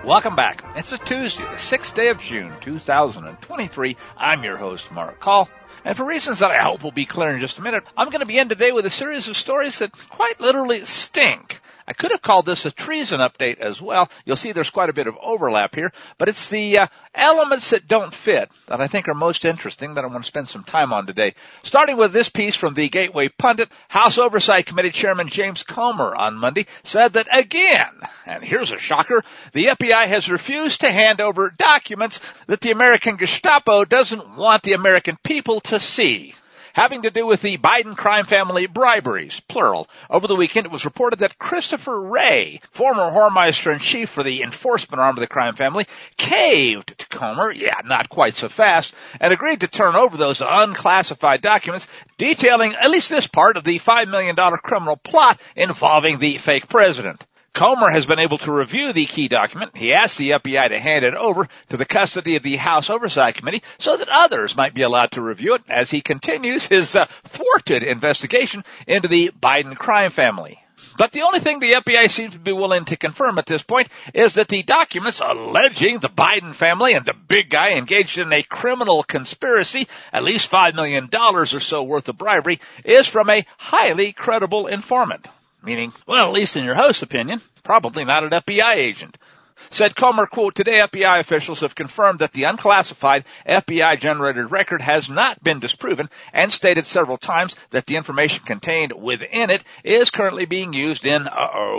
Welcome back. It's a Tuesday, the 6th day of June, 2023. I'm your host, Mark Call. And for reasons that I hope will be clear in just a minute, I'm going to begin today with a series of stories that quite literally stink. I could have called this a treason update as well. You'll see there's quite a bit of overlap here, but it's the elements that don't fit that I think are most interesting that I want to spend some time on today. Starting with this piece from the Gateway Pundit, House Oversight Committee Chairman James Comer on Monday said that again, and here's a shocker, the FBI has refused to hand over documents that the American Gestapo doesn't want the American people to see. Having to do with the Biden crime family briberies, plural. Over the weekend, it was reported that Christopher Wray, former Whoremeister-in-Chief for the enforcement arm of the crime family, caved to Comer, not quite so fast, and agreed to turn over those unclassified documents detailing at least this part of the $5 million criminal plot involving the fake president. Comer has been able to review the key document. He asked the FBI to hand it over to the custody of the House Oversight Committee so that others might be allowed to review it as he continues his thwarted investigation into the Biden crime family. But the only thing the FBI seems to be willing to confirm at this point is that the documents alleging the Biden family and the big guy engaged in a criminal conspiracy, at least $5 million or so worth of bribery, is from a highly credible informant. Meaning, well, at least in your host's opinion, probably not an FBI agent. Said Comer, quote, today FBI officials have confirmed that the unclassified FBI-generated record has not been disproven and stated several times that the information contained within it is currently being used in,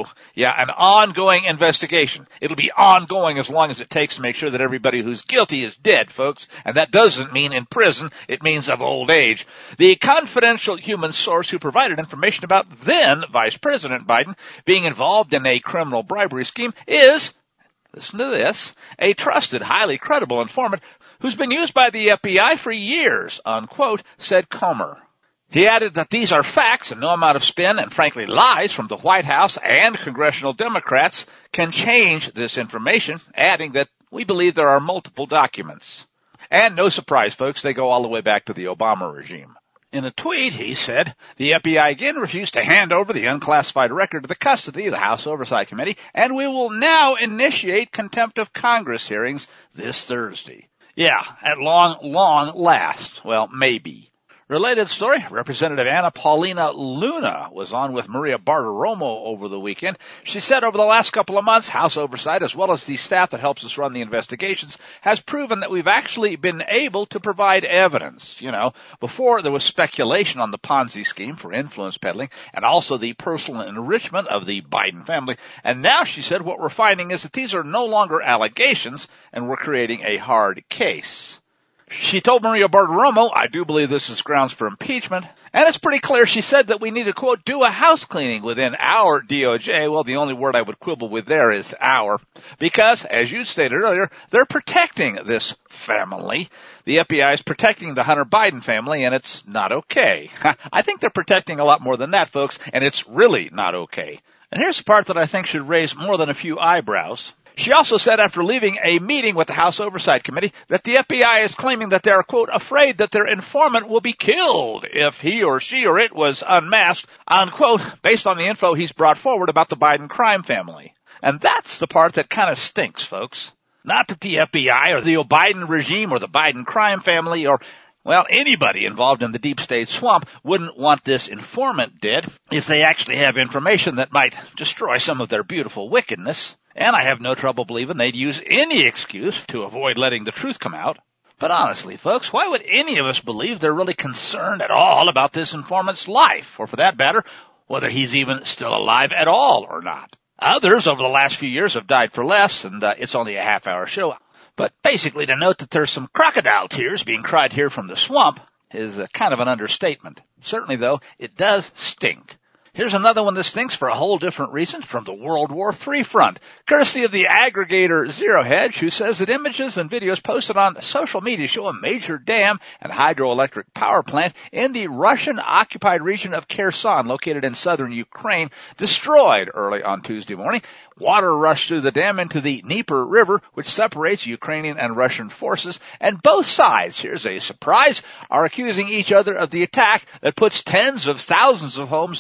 an ongoing investigation. It'll be ongoing as long as it takes to make sure that everybody who's guilty is dead, folks. And that doesn't mean in prison. It means of old age. The confidential human source who provided information about then Vice President Biden being involved in a criminal bribery scheme is, listen to this, a trusted, highly credible informant who's been used by the FBI for years, unquote, said Comer. He added that these are facts and no amount of spin and frankly lies from the White House and congressional Democrats can change this information, adding that we believe there are multiple documents. And no surprise, folks, they go all the way back to the Obama regime. In a tweet, he said, the FBI again refused to hand over the unclassified record to the custody of the House Oversight Committee, and we will now initiate contempt of Congress hearings this Thursday. Yeah, at long last. Well, maybe. Related story, Representative Anna Paulina Luna was on with Maria Bartiromo over the weekend. She said over the last couple of months, House Oversight, as well as the staff that helps us run the investigations, has proven that we've actually been able to provide evidence. Before there was speculation on the Ponzi scheme for influence peddling and also the personal enrichment of the Biden family. And now, she said, what we're finding is that these are no longer allegations and we're creating a hard case. She told Maria Bartiromo, I do believe this is grounds for impeachment. And it's pretty clear she said that we need to, quote, do a house cleaning within our DOJ. Well, the only word I would quibble with there is our. Because, as you stated earlier, they're protecting this family. The FBI is protecting the Hunter Biden family, and it's not okay. I think they're protecting a lot more than that, folks, and it's really not okay. And here's the part that I think should raise more than a few eyebrows. She also said after leaving a meeting with the House Oversight Committee that the FBI is claiming that they're, quote, afraid that their informant will be killed if he or she or it was unmasked, unquote, based on the info he's brought forward about the Biden crime family. And that's the part that kind of stinks, folks. Not that the FBI or the Biden regime or the Biden crime family or, well, anybody involved in the deep state swamp wouldn't want this informant dead if they actually have information that might destroy some of their beautiful wickedness. And I have no trouble believing they'd use any excuse to avoid letting the truth come out. But honestly, folks, why would any of us believe they're really concerned at all about this informant's life, or for that matter, whether he's even still alive at all or not? Others over the last few years have died for less, and it's only a half-hour show. But basically, to note that there's some crocodile tears being cried here from the swamp is kind of an understatement. Certainly, though, it does stink. Here's another one that stinks for a whole different reason from the World War III front, courtesy of the aggregator Zero Hedge, who says that images and videos posted on social media show a major dam and hydroelectric power plant in the Russian-occupied region of Kherson, located in southern Ukraine, destroyed early on Tuesday morning. Water rushed through the dam into the Dnieper River, which separates Ukrainian and Russian forces, and both sides, here's a surprise, are accusing each other of the attack that puts tens of thousands of homes downriver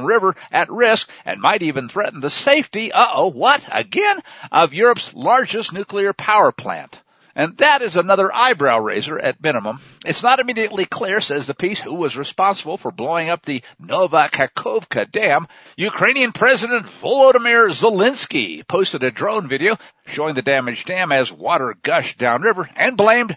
river at risk and might even threaten the safety, what, again, of Europe's largest nuclear power plant. And that is another eyebrow raiser at minimum. It's not immediately clear, says the piece, who was responsible for blowing up the Nova Kakhovka Dam. Ukrainian President Volodymyr Zelensky posted a drone video showing the damaged dam as water gushed downriver and blamed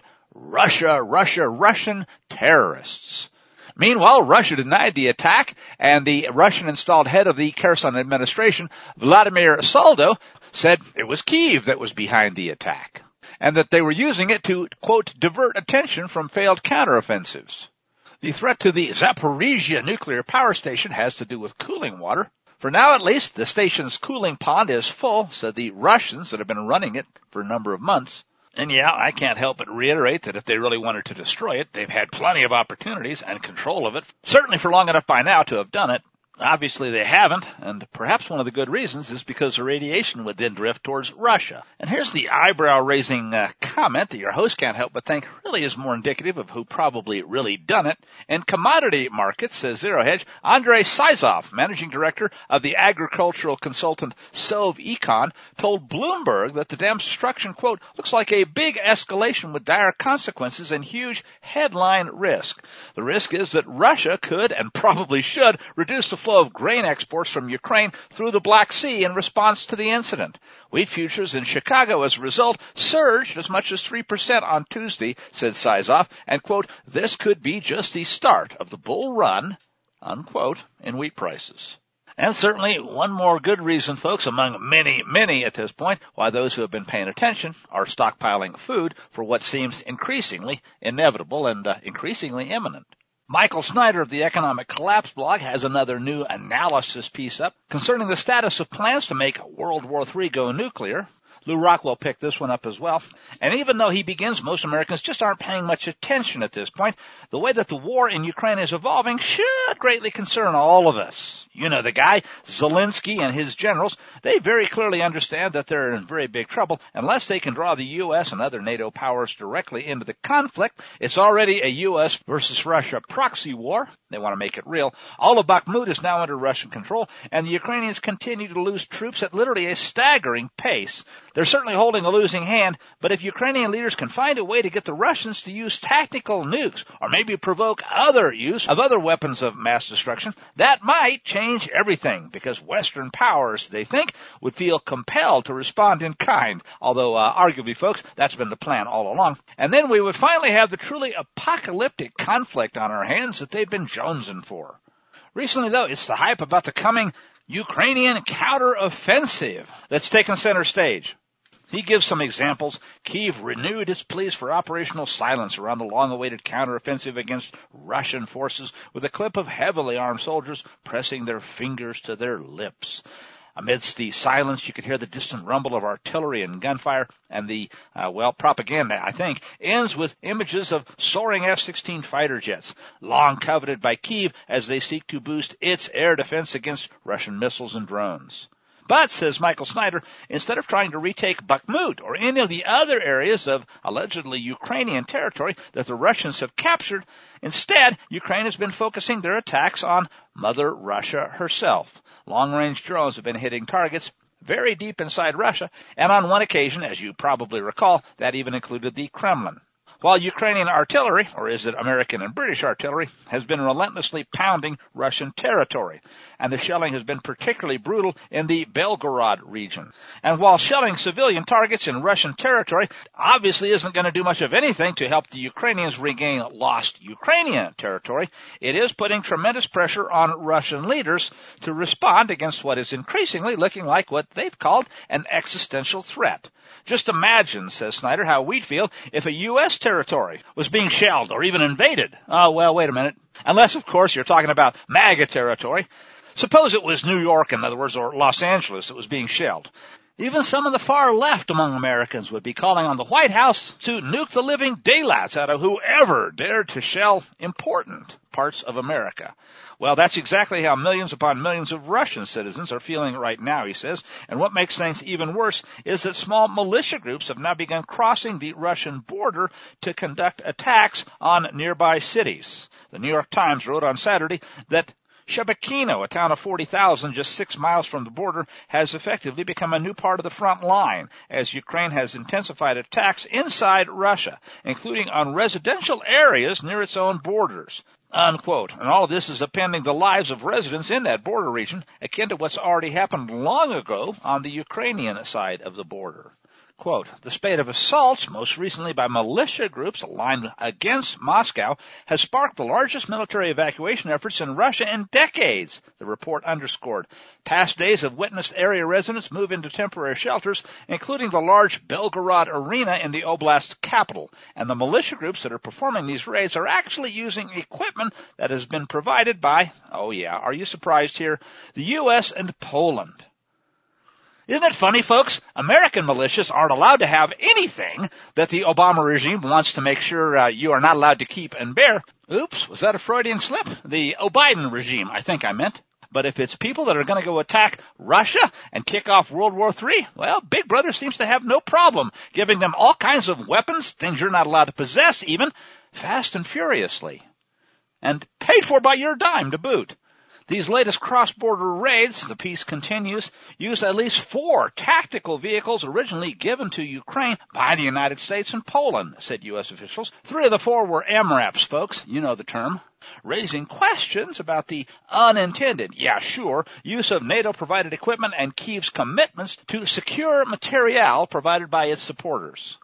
Russian terrorists. Meanwhile, Russia denied the attack, and the Russian-installed head of the Kherson administration, Vladimir Saldo, said it was Kyiv that was behind the attack, and that they were using it to, quote, divert attention from failed counteroffensives. The threat to the Zaporizhzhia nuclear power station has to do with cooling water. For now, at least, the station's cooling pond is full, said the Russians that have been running it for a number of months. And yeah, I can't help but reiterate that if they really wanted to destroy it, they've had plenty of opportunities and control of it, certainly for long enough by now to have done it. Obviously they haven't, and perhaps one of the good reasons is because the radiation would then drift towards Russia. And here's the eyebrow-raising comment that your host can't help but think really is more indicative of who probably really done it. In commodity markets, says Zero Hedge, Andrei Sizov, managing director of the agricultural consultant Sovecon, told Bloomberg that the dam's destruction, quote, looks like a big escalation with dire consequences and huge headline risk. The risk is that Russia could and probably should reduce the flow of grain exports from Ukraine through the Black Sea in response to the incident. Wheat futures in Chicago, as a result, surged as much as 3% on Tuesday, said Sizov, and, quote, this could be just the start of the bull run, unquote, in wheat prices. And certainly one more good reason, folks, among many at this point, why those who have been paying attention are stockpiling food for what seems increasingly inevitable and increasingly imminent. Michael Snyder of the Economic Collapse blog has another new analysis piece up concerning the status of plans to make World War III go nuclear. Lou Rockwell picked this one up as well. And even though he begins, most Americans just aren't paying much attention at this point. The way that the war in Ukraine is evolving should greatly concern all of us. You know the guy, Zelensky and his generals, they very clearly understand that they're in very big trouble unless they can draw the U.S. and other NATO powers directly into the conflict. It's already a U.S. versus Russia proxy war. They want to make it real. All of Bakhmut is now under Russian control, and the Ukrainians continue to lose troops at literally a staggering pace. They're certainly holding a losing hand, but if Ukrainian leaders can find a way to get the Russians to use tactical nukes or maybe provoke other use of other weapons of mass destruction, that might change everything because Western powers, they think, would feel compelled to respond in kind, although arguably, folks, that's been the plan all along. And then we would finally have the truly apocalyptic conflict on our hands that they've been jonesing for. Recently, though, it's the hype about the coming Ukrainian counteroffensive that's taken center stage. He gives some examples. Kyiv renewed its pleas for operational silence around the long-awaited counteroffensive against Russian forces with a clip of heavily armed soldiers pressing their fingers to their lips. Amidst the silence, you could hear the distant rumble of artillery and gunfire, and the, propaganda, I think, ends with images of soaring F-16 fighter jets, long coveted by Kyiv as they seek to boost its air defense against Russian missiles and drones. But, says Michael Snyder, instead of trying to retake Bakhmut or any of the other areas of allegedly Ukrainian territory that the Russians have captured, instead, Ukraine has been focusing their attacks on Mother Russia herself. Long-range drones have been hitting targets very deep inside Russia, and on one occasion, as you probably recall, that even included the Kremlin. While Ukrainian artillery, or is it American and British artillery, has been relentlessly pounding Russian territory, and the shelling has been particularly brutal in the Belgorod region. And while shelling civilian targets in Russian territory obviously isn't going to do much of anything to help the Ukrainians regain lost Ukrainian territory, it is putting tremendous pressure on Russian leaders to respond against what is increasingly looking like what they've called an existential threat. Just imagine, says Snyder, how we'd feel if a U.S. territory was being shelled or even invaded. Oh, well, wait a minute. Unless, of course, you're talking about MAGA territory. Suppose it was New York, in other words, or Los Angeles that was being shelled. Even some of the far left among Americans would be calling on the White House to nuke the living daylights out of whoever dared to shell important parts of America. Well, that's exactly how millions upon millions of Russian citizens are feeling right now, he says. And what makes things even worse is that small militia groups have now begun crossing the Russian border to conduct attacks on nearby cities. The New York Times wrote on Saturday that Shebekino, a town of 40,000 just 6 miles from the border, has effectively become a new part of the front line as Ukraine has intensified attacks inside Russia, including on residential areas near its own borders. Unquote. And all of this is upending the lives of residents in that border region, akin to what's already happened long ago on the Ukrainian side of the border. Quote, the spate of assaults, most recently by militia groups aligned against Moscow, has sparked the largest military evacuation efforts in Russia in decades, the report underscored. Past days have witnessed area residents move into temporary shelters, including the large Belgorod arena in the oblast capital, and the militia groups that are performing these raids are actually using equipment that has been provided by, oh yeah, are you surprised here, the U.S. and Poland. Isn't it funny, folks? American militias aren't allowed to have anything that the Obama regime wants to make sure you are not allowed to keep and bear. Oops, was that a Freudian slip? The Biden regime, I think I meant. But if it's people that are going to go attack Russia and kick off World War III, well, Big Brother seems to have no problem giving them all kinds of weapons, things you're not allowed to possess even, fast and furiously. And paid for by your dime to boot. These latest cross-border raids, the piece continues, use at least 4 tactical vehicles originally given to Ukraine by the United States and Poland, said U.S. officials. 3 of the 4 were MRAPs, folks, you know the term, raising questions about the unintended, yeah, sure, use of NATO-provided equipment and Kyiv's commitments to secure materiel provided by its supporters.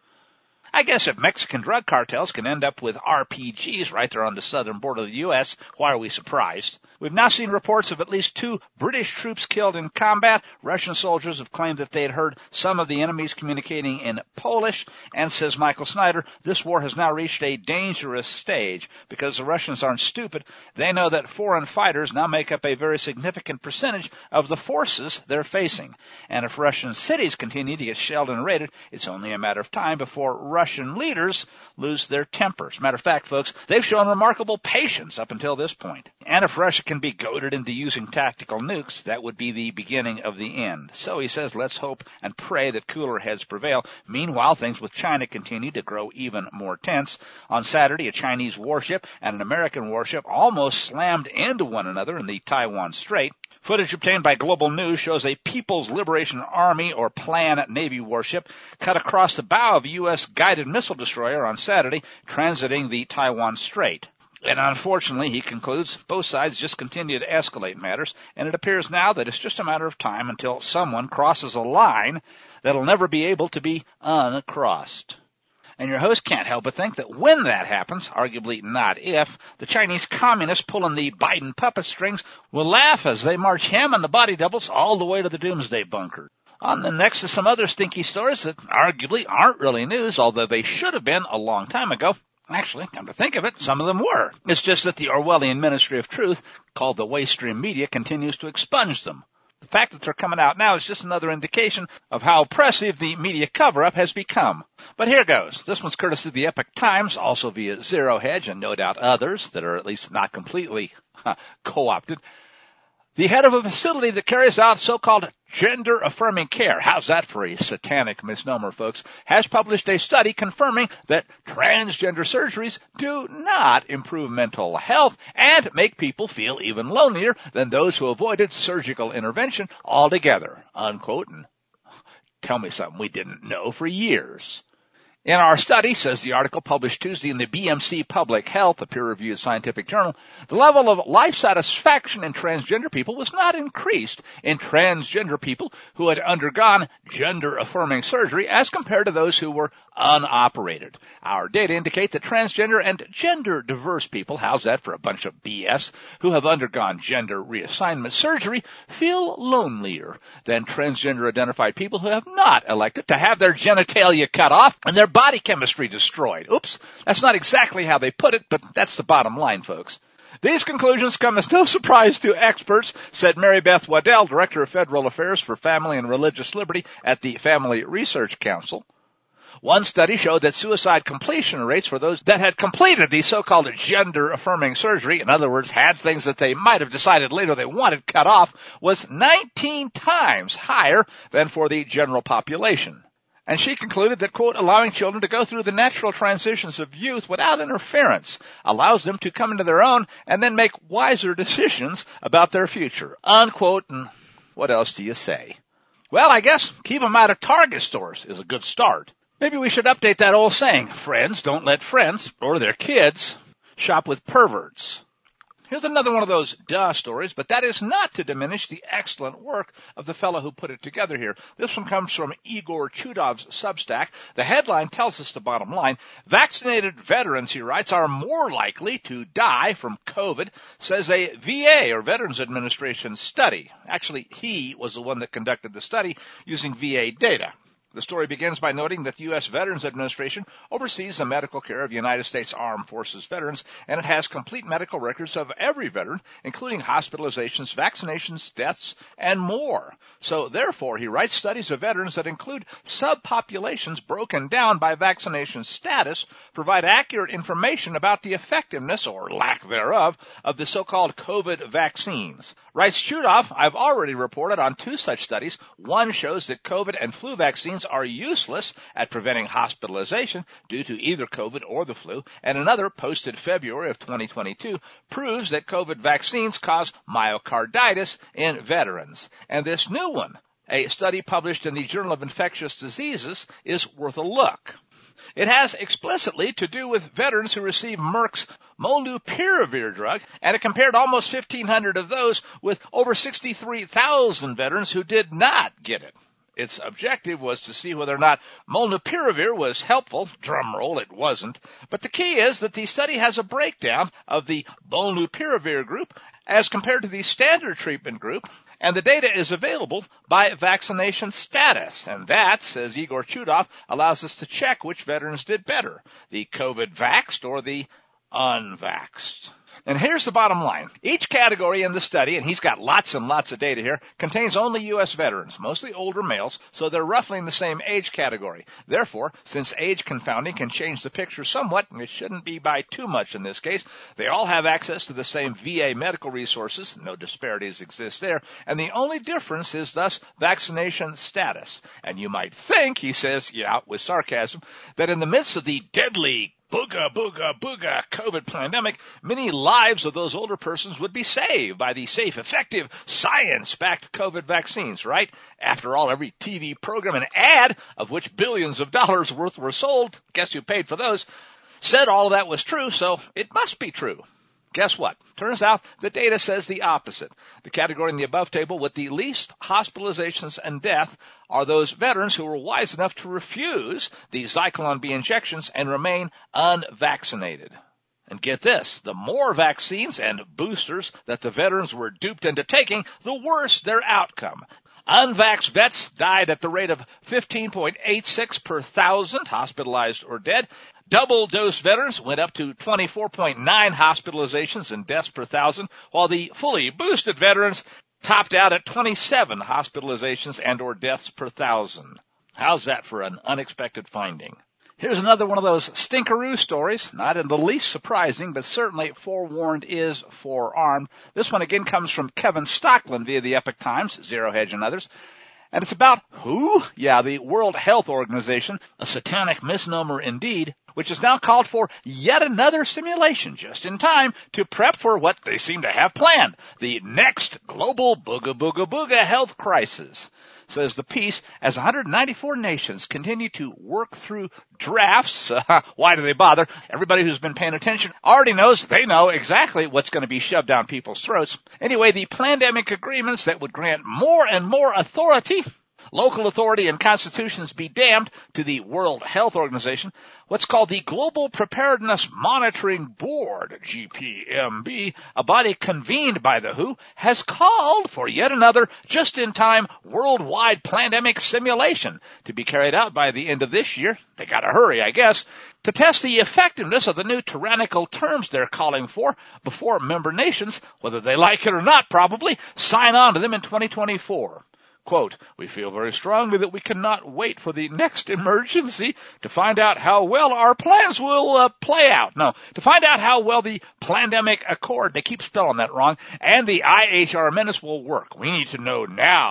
I guess if Mexican drug cartels can end up with RPGs right there on the southern border of the U.S., why are we surprised? We've now seen reports of at least 2 British troops killed in combat. Russian soldiers have claimed that they had heard some of the enemies communicating in Polish. And, says Michael Snyder, this war has now reached a dangerous stage because the Russians aren't stupid. They know that foreign fighters now make up a very significant percentage of the forces they're facing. And if Russian cities continue to get shelled and raided, it's only a matter of time before Russian leaders lose their tempers. Matter of fact, folks, they've shown remarkable patience up until this point. And if Russia can be goaded into using tactical nukes, that would be the beginning of the end. So he says, let's hope and pray that cooler heads prevail. Meanwhile, things with China continue to grow even more tense. On Saturday, a Chinese warship and an American warship almost slammed into one another in the Taiwan Strait. Footage obtained by Global News shows a People's Liberation Army or Plan Navy warship cut across the bow of a U.S. guided missile destroyer on Saturday, transiting the Taiwan Strait. And unfortunately, he concludes, both sides just continue to escalate matters, and it appears now that it's just a matter of time until someone crosses a line that'll never be able to be uncrossed. And your host can't help but think that when that happens, arguably not if, the Chinese communists pulling the Biden puppet strings will laugh as they march him and the body doubles all the way to the doomsday bunker. On the next to some other stinky stories that arguably aren't really news, although they should have been a long time ago. Actually, come to think of it, some of them were. It's just that the Orwellian Ministry of Truth, called the Waystream Media, continues to expunge them. The fact that they're coming out now is just another indication of how oppressive the media cover-up has become. But here goes. This one's courtesy of the Epoch Times, also via Zero Hedge, and no doubt others that are at least not completely co-opted. The head of a facility that carries out so-called gender-affirming care, how's that for a satanic misnomer, folks, has published a study confirming that transgender surgeries do not improve mental health and make people feel even lonelier than those who avoided surgical intervention altogether, unquote. And tell me something we didn't know for years. In our study, says the article published Tuesday in the BMC Public Health, a peer-reviewed scientific journal, the level of life satisfaction in transgender people was not increased in transgender people who had undergone gender-affirming surgery as compared to those who were unoperated. Our data indicate that transgender and gender-diverse people, how's that for a bunch of BS, who have undergone gender reassignment surgery feel lonelier than transgender-identified people who have not elected to have their genitalia cut off and their body chemistry destroyed. Oops, that's not exactly how they put it, but that's the bottom line, folks. These conclusions come as no surprise to experts, said Mary Beth Waddell, Director of Federal Affairs for Family and Religious Liberty at the Family Research Council. One study showed that suicide completion rates for those that had completed the so-called gender-affirming surgery, in other words, had things that they might have decided later they wanted cut off, was 19 times higher than for the general population. And she concluded that, quote, allowing children to go through the natural transitions of youth without interference allows them to come into their own and then make wiser decisions about their future, unquote. And what else do you say? Well, I guess keep them out of Target stores is a good start. Maybe we should update that old saying, friends don't let friends or their kids shop with perverts. Here's another one of those duh stories, but that is not to diminish the excellent work of the fellow who put it together here. This one comes from Igor Chudov's Substack. The headline tells us the bottom line. Vaccinated veterans, he writes, are more likely to die from COVID, says a VA or Veterans Administration study. Actually, he was the one that conducted the study using VA data. The story begins by noting that the U.S. Veterans Administration oversees the medical care of United States Armed Forces veterans, and it has complete medical records of every veteran, including hospitalizations, vaccinations, deaths, and more. So, therefore, he writes, studies of veterans that include subpopulations broken down by vaccination status provide accurate information about the effectiveness, or lack thereof, of the so-called COVID vaccines. Writes Chudov, I've already reported on 2 such studies. One shows that COVID and flu vaccines are useless at preventing hospitalization due to either COVID or the flu, and another, posted February of 2022, proves that COVID vaccines cause myocarditis in veterans. And this new one, a study published in the Journal of Infectious Diseases, is worth a look. It has explicitly to do with veterans who received Merck's Molnupiravir drug, and it compared almost 1,500 of those with over 63,000 veterans who did not get it. Its objective was to see whether or not Molnupiravir was helpful. Drum roll, it wasn't. But the key is that the study has a breakdown of the Molnupiravir group as compared to the standard treatment group, and the data is available by vaccination status. And that, says Igor Chudov, allows us to check which veterans did better, the COVID-vaxxed or the unvaxxed. And here's the bottom line. Each category in the study, and he's got lots and lots of data here, contains only U.S. veterans, mostly older males, so they're roughly in the same age category. Therefore, since age confounding can change the picture somewhat, and it shouldn't be by too much in this case, they all have access to the same VA medical resources. No disparities exist there. And the only difference is thus vaccination status. And you might think, he says, with sarcasm, that in the midst of the deadly booga, booga, booga COVID pandemic, many lives of those older persons would be saved by the safe, effective, science-backed COVID vaccines, right? After all, every TV program and ad, of which billions of dollars worth were sold, guess who paid for those, said all of that was true, so it must be true. Guess what? Turns out the data says the opposite. The category in the above table with the least hospitalizations and death are those veterans who were wise enough to refuse the Zyklon B injections and remain unvaccinated. And get this, the more vaccines and boosters that the veterans were duped into taking, the worse their outcome. Unvaxxed vets died at the rate of 15.86 per thousand hospitalized or dead. Double-dose veterans went up to 24.9 hospitalizations and deaths per thousand, while the fully boosted veterans topped out at 27 hospitalizations and or deaths per thousand. How's that for an unexpected finding? Here's another one of those stinkeroo stories, not in the least surprising, but certainly forewarned is forearmed. This one again comes from Kevin Stockland via the Epoch Times, Zero Hedge and others. And it's about who? The World Health Organization, a satanic misnomer indeed, which has now called for yet another simulation just in time to prep for what they seem to have planned, the next global booga booga booga health crisis. Says the piece, as 194 nations continue to work through drafts, why do they bother? Everybody who's been paying attention already knows they know exactly what's going to be shoved down people's throats. Anyway, the pandemic agreements that would grant more and more authority, local authority and constitutions be damned, to the World Health Organization, what's called the Global Preparedness Monitoring Board, GPMB, a body convened by the WHO, has called for yet another just-in-time worldwide pandemic simulation to be carried out by the end of this year. They gotta hurry, I guess, to test the effectiveness of the new tyrannical terms they're calling for before member nations, whether they like it or not probably, sign on to them in 2024. Quote, we feel very strongly that we cannot wait for the next emergency to find out how well our plans will play out. No, to find out how well the Plandemic Accord, they keep spelling that wrong, and the IHR menace will work. We need to know now,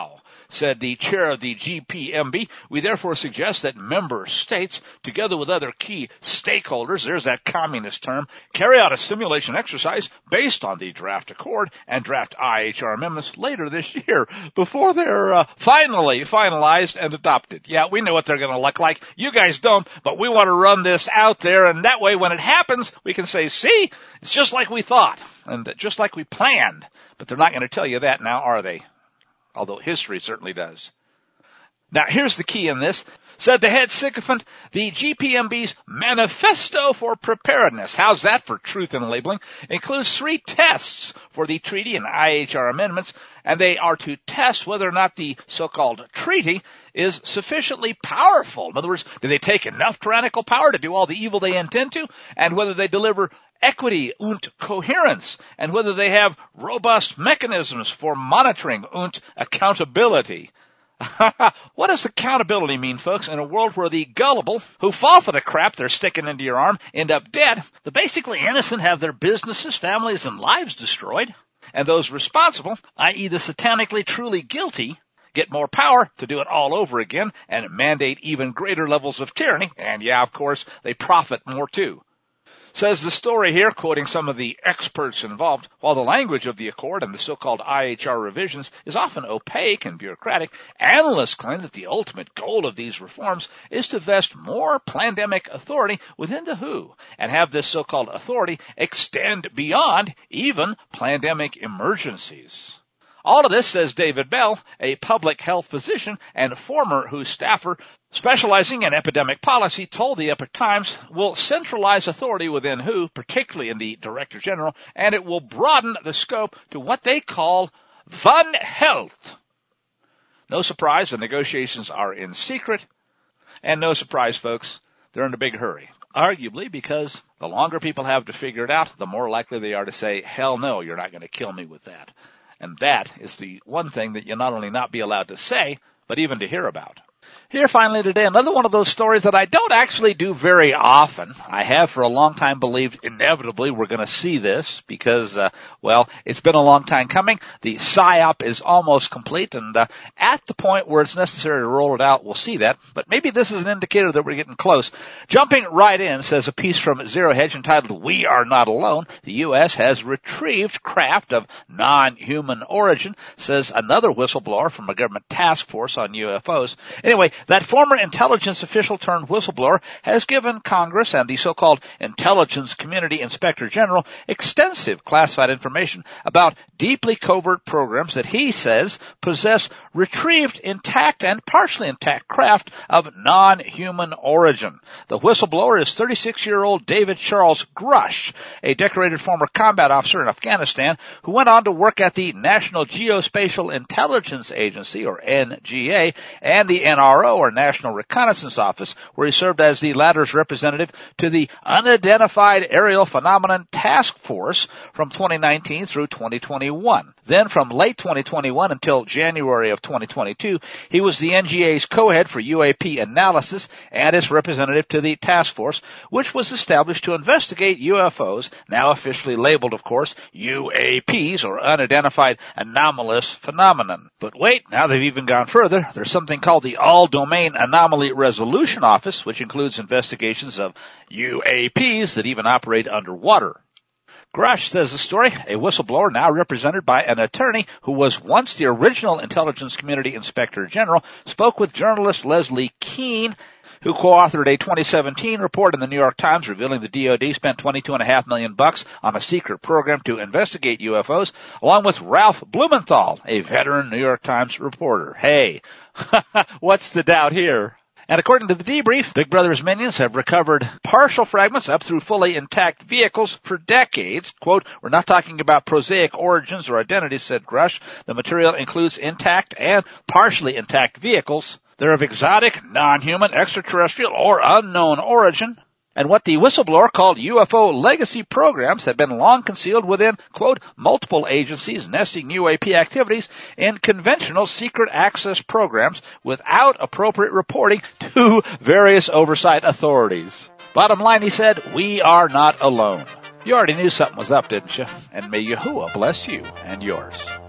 said the chair of the GPMB. We therefore suggest that member states, together with other key stakeholders, there's that communist term, carry out a simulation exercise based on the draft accord and draft IHR amendments later this year before they're finally finalized and adopted. Yeah, we know what they're going to look like. You guys don't, but we want to run this out there, and that way when it happens, we can say, see, it's just like we thought and just like we planned. But they're not going to tell you that now, are they? Although history certainly does. Now, here's the key in this. Said the head sycophant, the GPMB's Manifesto for Preparedness, how's that for truth in labeling, includes 3 tests for the treaty and IHR amendments, and they are to test whether or not the so-called treaty is sufficiently powerful. In other words, do they take enough tyrannical power to do all the evil they intend to, and whether they deliver equity und coherence, and whether they have robust mechanisms for monitoring und accountability. What does accountability mean, folks, in a world where the gullible, who fall for the crap they're sticking into your arm, end up dead, the basically innocent have their businesses, families, and lives destroyed, and those responsible, i.e. the satanically truly guilty, get more power to do it all over again and mandate even greater levels of tyranny, and yeah, of course, they profit more too. Says the story here, quoting some of the experts involved, while the language of the accord and the so-called IHR revisions is often opaque and bureaucratic, analysts claim that the ultimate goal of these reforms is to vest more pandemic authority within the WHO and have this so-called authority extend beyond even pandemic emergencies. All of this, says David Bell, a public health physician and former WHO staffer specializing in epidemic policy, told the Epoch Times, will centralize authority within WHO, particularly in the Director General, and it will broaden the scope to what they call Van Health. No surprise, the negotiations are in secret, and no surprise, folks, they're in a big hurry. Arguably because the longer people have to figure it out, the more likely they are to say, hell no, you're not going to kill me with that. And that is the one thing that you'll not only not be allowed to say, but even to hear about. Here finally today, another one of those stories that I don't actually do very often. I have for a long time believed inevitably we're going to see this because, it's been a long time coming. The PSYOP is almost complete, and at the point where it's necessary to roll it out, we'll see that. But maybe this is an indicator that we're getting close. Jumping right in, says a piece from Zero Hedge entitled, We Are Not Alone. The U.S. has retrieved craft of non-human origin, says another whistleblower from a government task force on UFOs. Anyway, that former intelligence official turned whistleblower has given Congress and the so-called Intelligence Community Inspector General extensive classified information about deeply covert programs that he says possess retrieved intact and partially intact craft of non-human origin. The whistleblower is 36-year-old David Charles Grush, a decorated former combat officer in Afghanistan who went on to work at the National Geospatial Intelligence Agency, or NGA, and the NRO, or National Reconnaissance Office, where he served as the latter's representative to the Unidentified Aerial Phenomenon Task Force from 2019 through 2021. Then from late 2021 until January of 2022, he was the NGA's co-head for UAP analysis and its representative to the task force, which was established to investigate UFOs, now officially labeled, of course, UAPs, or Unidentified Anomalous Phenomenon. But wait, now they've even gone further. There's something called the All-Domain Anomaly Resolution Office, which includes investigations of UAPs that even operate underwater. Grush, says the story, a whistleblower now represented by an attorney who was once the original Intelligence Community Inspector General, spoke with journalist Leslie Kean, who co-authored a 2017 report in the New York Times revealing the DoD spent $22.5 million on a secret program to investigate UFOs, along with Ralph Blumenthal, a veteran New York Times reporter. Hey, what's the doubt here? And according to the debrief, Big Brother's minions have recovered partial fragments up through fully intact vehicles for decades. Quote, we're not talking about prosaic origins or identities, said Grush. The material includes intact and partially intact vehicles. They're of exotic, non-human, extraterrestrial, or unknown origin. And what the whistleblower called UFO legacy programs have been long concealed within, quote, multiple agencies nesting UAP activities in conventional secret access programs without appropriate reporting to various oversight authorities. Bottom line, he said, we are not alone. You already knew something was up, didn't you? And may Yahuwah bless you and yours.